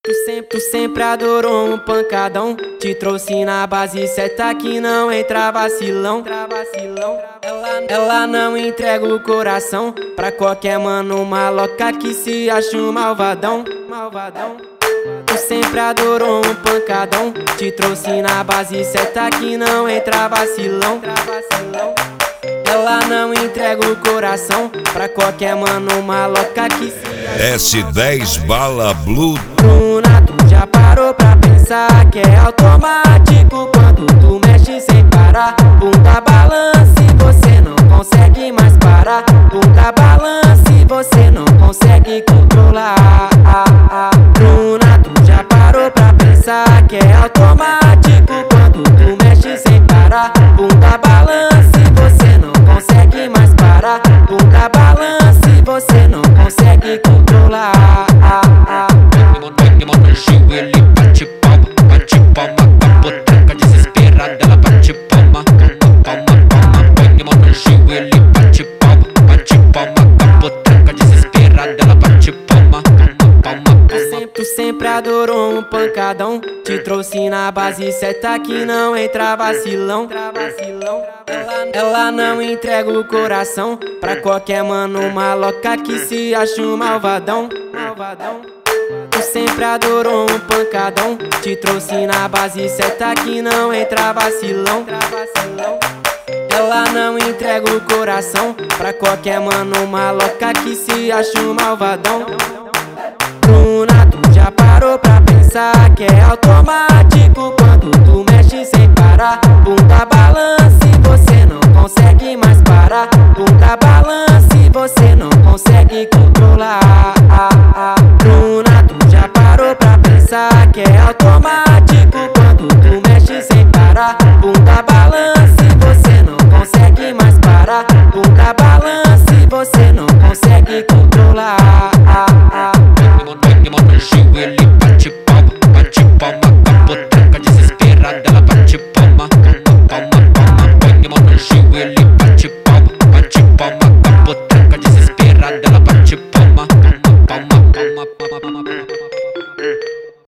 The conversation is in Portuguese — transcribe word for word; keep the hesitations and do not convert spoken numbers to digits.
Tu sempre, tu sempre adorou um pancadão. Te trouxe na base certa que não entra vacilão. Ela, ela não entrega o coração pra qualquer mano maloca que se acha um malvadão. Malvadão. Tu sempre adorou um pancadão. Te trouxe na base certa que não entra vacilão. Ela não entrega o coração pra qualquer mano maloca que se S dez Bala Blue. Bruna, tu já parou pra pensar que é automático quando tu mexe sem parar? Bunda balance, você não consegue mais parar. Bunda balance, você não consegue controlar. Bruna, tu já parou pra pensar que é automático quando tu mexe sem parar? Bunda balance, você não consegue mais parar. Bunda balance, você não consegue controlar. Ele bate palma, bate palma, com a potranca desesperada, ela bate palma, palma, palma, põe mão no gil, ele bate palma, bate palma, com a potranca desesperada, ela bate palma, palma, palma. Tu sempre, tu sempre adorou um pancadão. Te trouxe na base certa que não entra vacilão. Ela, ela não entrega o coração pra qualquer mano maloca que se acha um malvadão. Malvadão. Tu sempre adorou um pancadão. Te trouxe na base certa que não entra vacilão. Ela não entrega o coração pra qualquer mano maloca que se acha um malvadão. Bruna, tu já parou pra pensar que é automático quando tu mexe sem parar? Bunda balance, você não consegue mais parar. Bunda balance, você não consegue controlar. Bruna, tu já parou pra pensar que é automático quando tu mexe sem parar? Bunda balance, você não consegue mais parar. Bunda balance, você não consegue controlar. Ele bate palma, bate palma, com a potranca